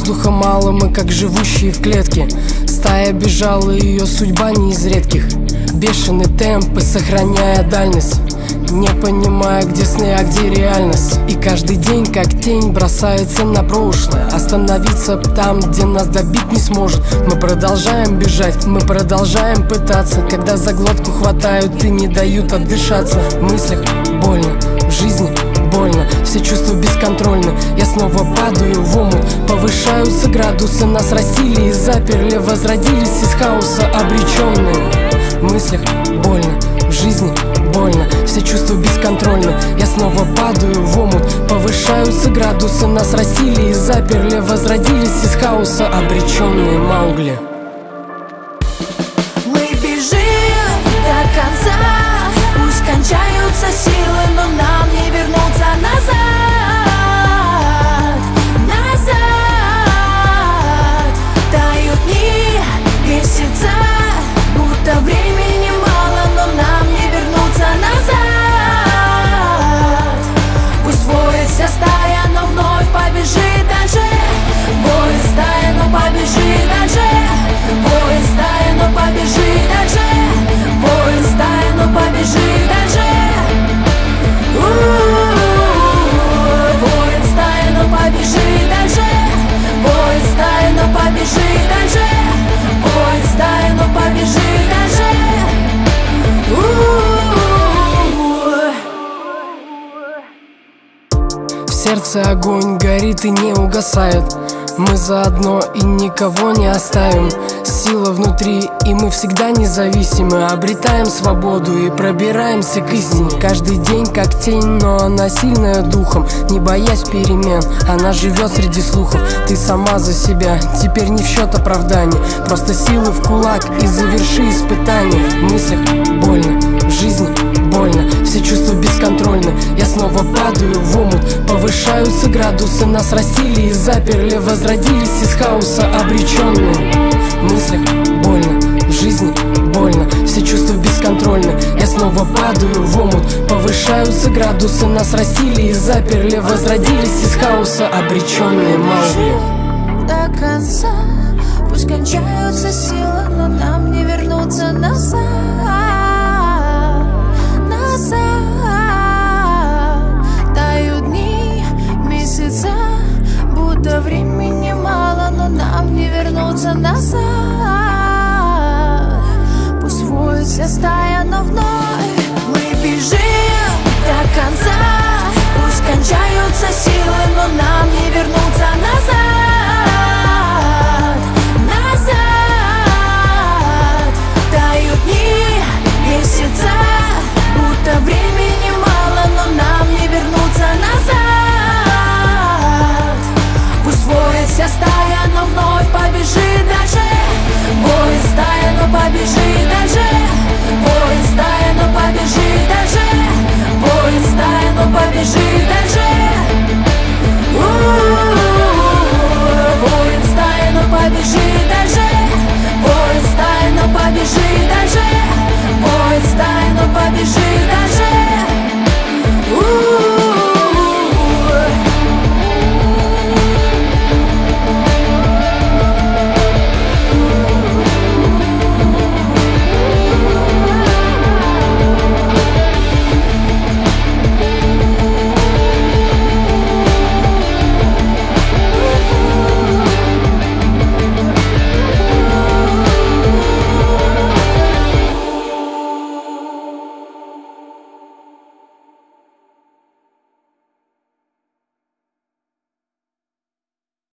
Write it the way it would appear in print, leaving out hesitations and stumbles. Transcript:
Воздуха мало, мы как живущие в клетке. Стая бежала, ее судьба не из редких. Бешеный темп и сохраняя дальность, не понимая, где сны, а где реальность. И каждый день, как тень, бросается на прошлое. Остановиться там, где нас добить не сможет. Мы продолжаем бежать, мы продолжаем пытаться. Когда за глотку хватают и не дают отдышаться. В мыслях больно, в жизни больно, все чувства бесконтрольны. Я снова падаю в омут, повышаются градусы. Нас растили и заперли, возродились из хаоса обреченные. В мыслях больно, в жизни больно, все чувства бесконтрольны. Я снова падаю в омут, повышаются градусы. Нас растили и заперли, возродились из хаоса обреченные Маугли. Мы бежим до конца, пусть кончаются силы, но нам не вернуться назад. Назад. Тают дни, месяца, будто времени мало, но нам не вернуться назад. Пусть воет вся стая, но вновь побежит дальше. Воет стая, но побежит дальше. Воет стая, но побежит дальше. Воет стая, но побежит дальше. Воет стая, но побежит дальше. Воет стая, но побежит дальше. Воет стая, но побежит дальше. В сердце огонь горит и не угасает. Мы заодно и никого не оставим. Сила внутри, и мы всегда независимы. Обретаем свободу и пробираемся к истине. Каждый день как тень, но она сильная духом. Не боясь перемен, она живет среди слухов. Ты сама за себя, теперь не в счет оправданий. Просто силы в кулак и заверши испытание. В мыслях больно, в жизни больно, все чувства бесконтрольны. Я снова падаю в омут, повышаются градусы. Нас растили и заперли, возродились из хаоса обреченные. В мыслях больно, в жизни больно, все чувства бесконтрольны. Я снова падаю в омут, повышаются градусы. Нас растили и заперли, возродились из хаоса обреченные Маугли. До конца, пусть кончаются силы, но нам не